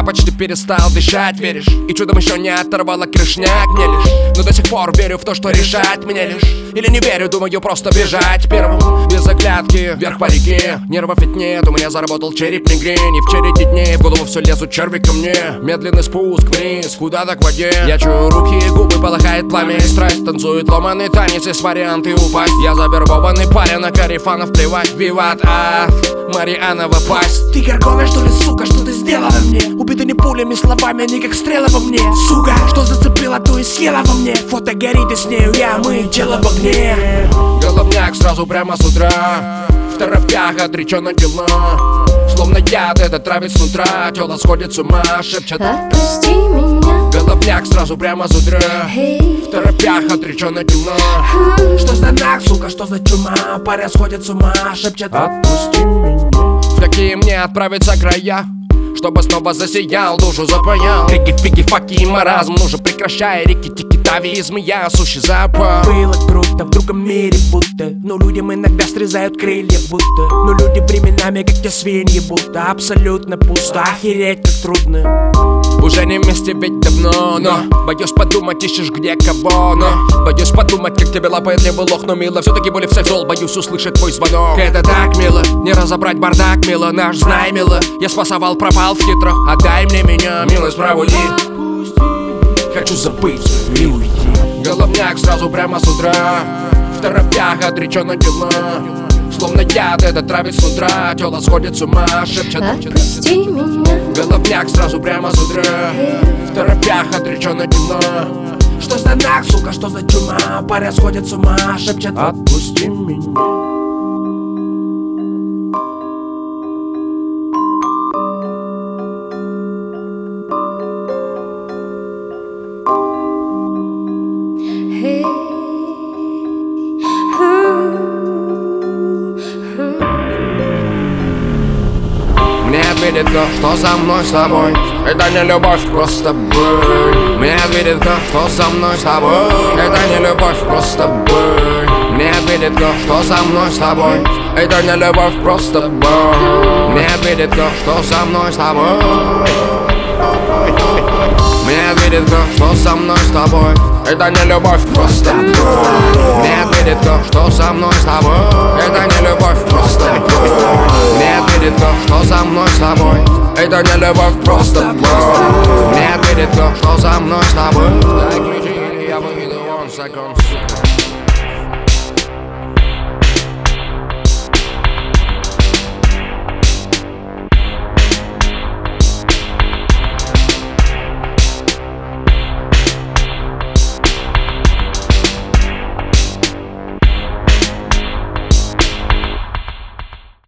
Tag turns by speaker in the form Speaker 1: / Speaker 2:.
Speaker 1: почти перестал дышать, веришь? И чудом еще не оторвала крышняк мне лишь. Но до сих пор верю в то, что решать мне лишь. Или не верю, думаю, просто бежать первым. Без оглядки, вверх по реке. Нервов ведь нет, у меня заработал череп мигрень. И в череде дней в голову все лезут черви ко мне. Медленный спуск вниз, куда-то к воде. Я чую руки и губы, полыхает пламя и страсть. Танцует ломаный танец, есть варианты упасть. Я завербованный парень, на карифанов плевать. Виват, Марианова пасть.
Speaker 2: Ты горгона, что ли, сука, что ты сделала мне? Убиты не пулями, словами, они как стрелы во мне. Сука, что зацепила, то и съела во мне. Фото горит и с нею я, мы тело в огне.
Speaker 1: Головняк сразу прямо с утра. В торопях отречённо дела. Словно яд этот травит с утра. Тело сходит с ума, шепчет:
Speaker 3: отпусти меня.
Speaker 1: Головняк сразу прямо с утра. В торопях отречённо дела.
Speaker 2: Что за знак, сука, что за чума? Паря сходит с ума, шепчет:
Speaker 1: отпусти меня. В какие мне отправиться края, чтобы снова засиял, душу запаял. Крики, фиги, факи и маразм. Ну же прекращай, реки, тики, тави и змея, сущий запах.
Speaker 2: Было круто в другом мире будто. Но людям иногда срезают крылья будто. Но люди временами как те свиньи будто. Абсолютно пусто, охереть как трудно.
Speaker 1: Уже не вместе ведь давно, но боюсь подумать, ищешь где кого. Но боюсь подумать, как тебе лапает левый лох. Но мило, все-таки более всех зол, боюсь услышать твой звонок. Это так мило, не разобрать бардак, мило. Наш знай, мило, я спасовал, пропал в хитро. Отдай мне меня, милость, проводи. Хочу забыть и уйти. Головняк сразу прямо с утра. В торопях отречённо дела. Словно яд этот травит с утра. Тело сходит с ума, шепчет:
Speaker 3: отпусти меня.
Speaker 1: Головняк сразу прямо с утра. В торопях отречённо дела.
Speaker 2: Что за знак, сука, что за чума? Паря сходит с ума, шепчет:
Speaker 1: отпусти меня. Мне ответит то, что за мной с тобой. Это не любовь, просто боль. Мне ответит то, что за мной с тобой. Это не любовь, просто боль. Мне ответит то, что за мной с тобой. Это не любовь, просто боль. Мне ответит то, что за мной с тобой. Мне ответит то, что со мной с тобой. Это не любовь, просто боль. Мне ответит то, что со мной с тобой. Это не любовь, просто боль. Мне ответит то, что со мной с тобой. Это не любовь, просто боль. Мне ответит то, что со мной с тобой. Дай ключи, я выйду, он секунд.